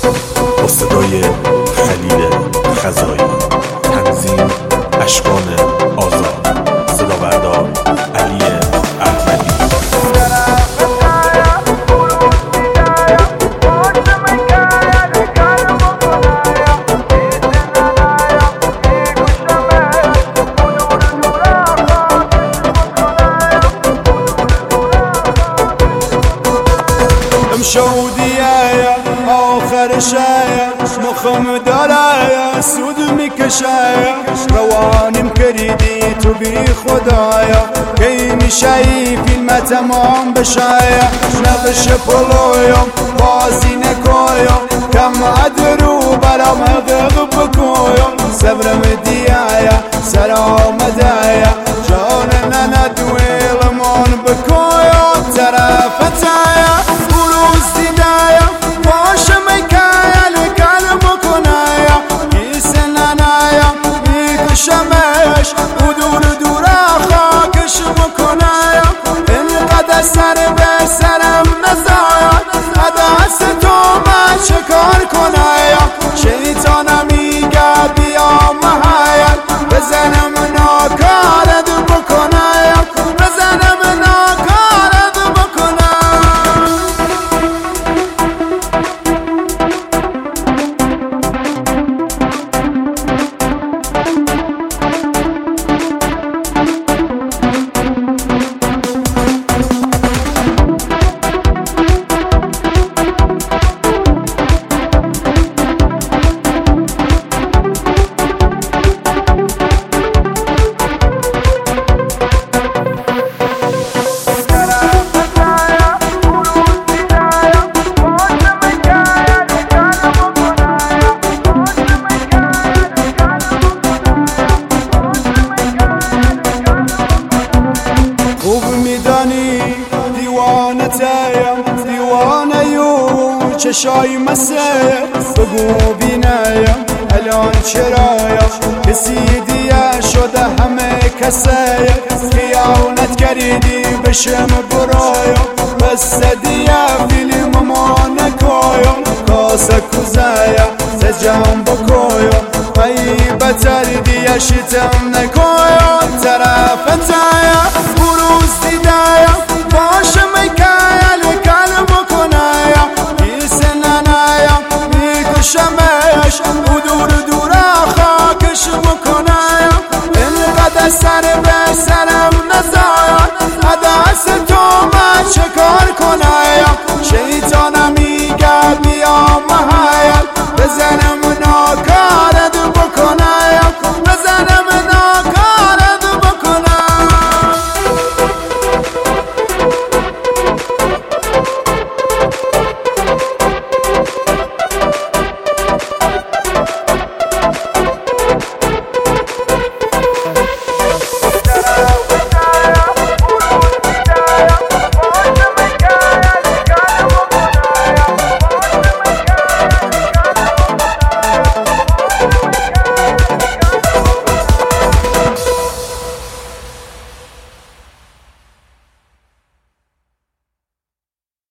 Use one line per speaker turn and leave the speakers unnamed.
با صدای خلیل خزایی، تنظیم اشکان آزاد، صدا بردار علی احمدی.
شودیه آخر شايه مخم دارايا سود میکشایا روانم کردی تو بی خدایا کی میشایی فیلم تمام بشایا نقش پلویم بازی نکویم کم ادرو برام حقیق بکویم صبرم دیایا سلام دایا جان ندویل من بکویم طرفتایا شمش و دور دور خاکش بکنایا اینقدر سر به سرم نزاید دست تو من شکار کنایا شیطانم میگه بیا محایل بزنم ناکارت بکنایا بزنم ناکارت بکنایا دیوانه یو چشای مسه بگو بینایم الان چرایا کسی دیگه شده همه کسه خیانت کردی بشم برایا بس دیگه فیلم ما نکایم کاسه کوزایا زجم بکایم غیبت دیگه شتم نکایم طرفتایا بروز دیدایم باشم شمش و دور دور خاکش بکنایم اینقدر سر به سرم نزاید دست تو من شکار کنایم شیطانم میگه بیا محایل بزنم